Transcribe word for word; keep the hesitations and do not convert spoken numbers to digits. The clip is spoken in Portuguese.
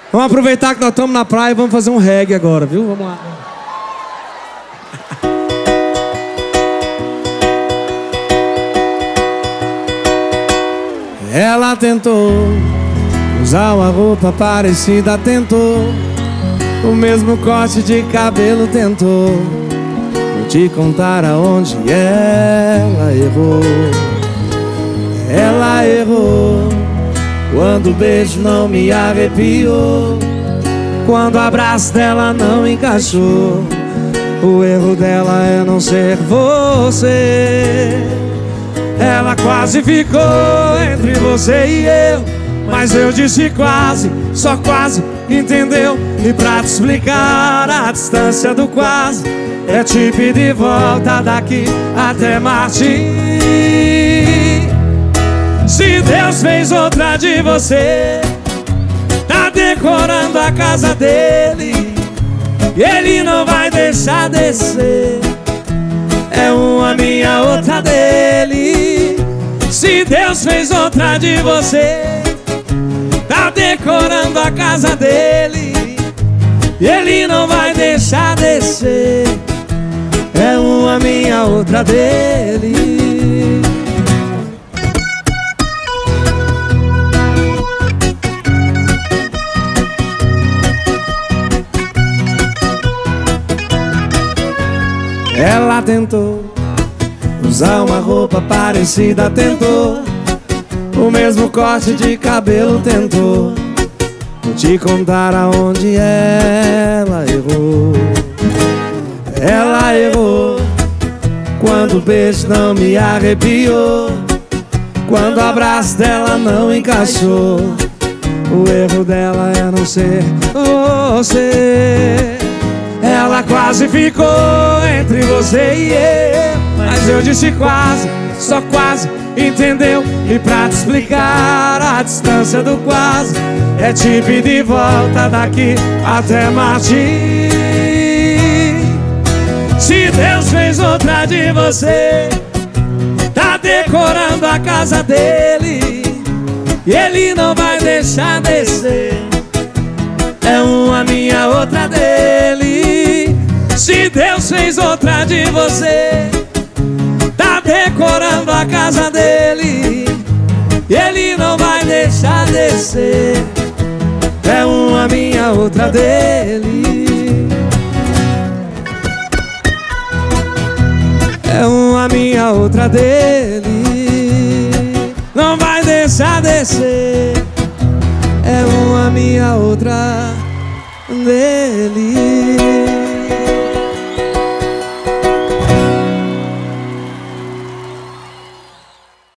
Vamos aproveitar que nós estamos na praia e vamos fazer um reggae agora, viu? Vamos lá. Ela tentou usar uma roupa parecida, tentou o mesmo corte de cabelo, tentou. Vou te contar aonde ela errou. Ela errou quando o beijo não me arrepiou, quando o abraço dela não encaixou. O erro dela é não ser você. Ela quase ficou entre você e eu, mas eu disse quase, só quase, entendeu? E pra te explicar a distância do quase, é te pedir volta daqui até Marte. Se Deus fez outra de você, tá decorando a casa dele, e ele não vai deixar descer. É uma minha, outra dele. Se Deus fez outra de você, tá decorando a casa dele, e ele não vai deixar descer. É uma minha, outra dele. Ela tentou usar uma roupa parecida, tentou o mesmo corte de cabelo, tentou. Vou te contar aonde ela errou. Ela errou quando o beijo não me arrepiou, quando o abraço dela não encaixou. O erro dela é não ser você. Ela quase ficou entre você e eu, mas eu disse quase, só quase, entendeu? E pra te explicar a distância do quase, é te pedir volta daqui até Marte. Se Deus fez outra de você, tá decorando a casa dele, e ele não vai deixar descer. É uma minha, outra dele. Se Deus fez outra de você, tá decorando a casa dele, e ele não vai deixar descer. É uma minha, outra dele. É uma minha, outra dele. Não vai deixar descer. É uma minha, outra dele.